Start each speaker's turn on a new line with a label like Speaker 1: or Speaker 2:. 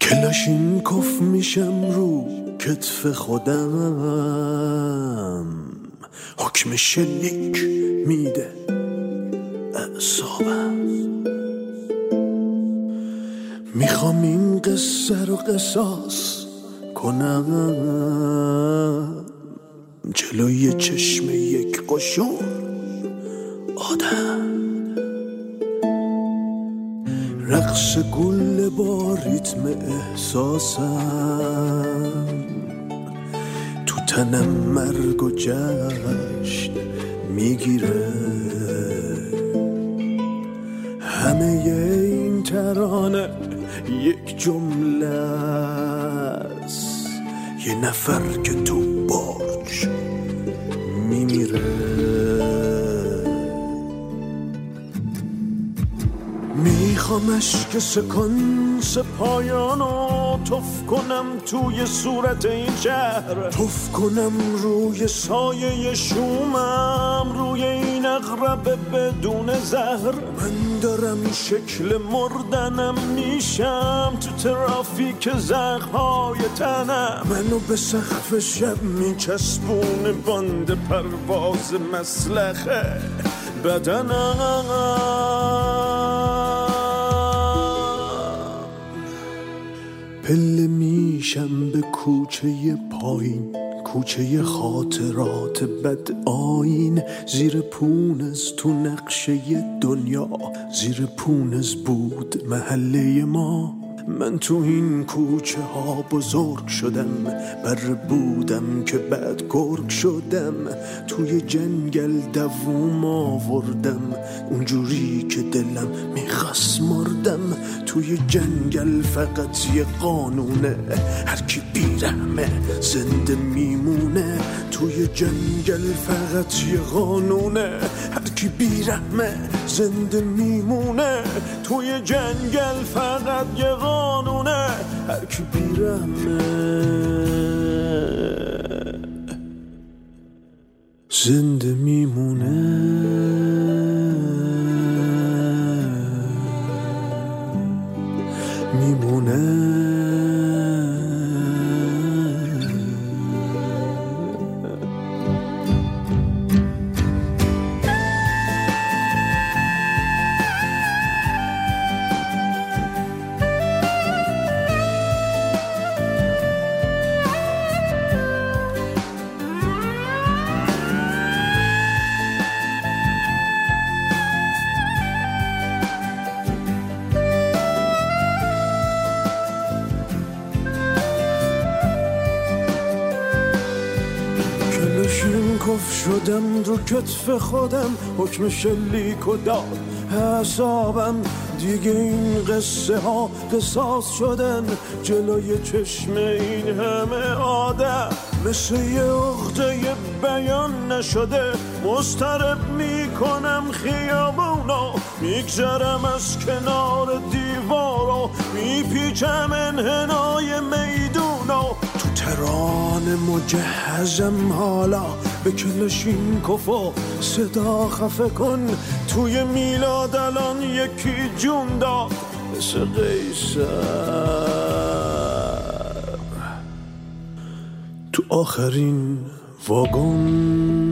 Speaker 1: کلاشینکوف میشم رو کتف خودم، حکم شلیک میده اعصابم. میخوام این قصه رو قصاص کنم جلوی چشم یک قشون آدم. رقص گل با ریتم احساسم، تو تنم مرگ و جشن میگیره. همه این ترانه یک جمله است، یه نفر که تو برج میمیره. میخوام اشک سکانس پایانو تف کنم توی صورت این شهر، تف کنم روی سایه شومم، روی این اغرب بدون زهر. من دارم شکل مردنم میشم تو ترافیک زخم‌های تنم. منو به سقف شب میچسبونه باند پرواز مسلخه بدنم. پله میشم به کوچه پایین، کوچه خاطرات بد آیین. زیر پونز تو نقشه دنیا، زیر پونز بود محله ما. من تو این کوچه ها بزرگ شدم، بر بودم که بعد گرگ شدم. توی جنگل دووم آوردم، اونجوری که دلم میخواست مردم. توی جنگل فقط یه قانونه، هر کی بیرحمه زنده میمونه. توی جنگل فقط یه قانونه، هر کی بیرحمه زنده میمونه. توی جنگل فقط یه قانونه، هر کی بیرحمه زنده میمونه. کلاشینکوف شدم رو کتف خودم، حکم شلیک و داد حسابم. دیگه این قصه ها قصاص شدن جلوی چشم این همه آدم. مثل یه عقده بیان نشده مضطرب میکنم خیابونو. میگذرم از کنار دیوارو، میپیچم انحنای میدونو. تو ترانه مجهزم حالا به کلاشینکوف و صدا خفه کن. توی میلاد الان یکی جون داد مثل قیصر. تو آخرین واگن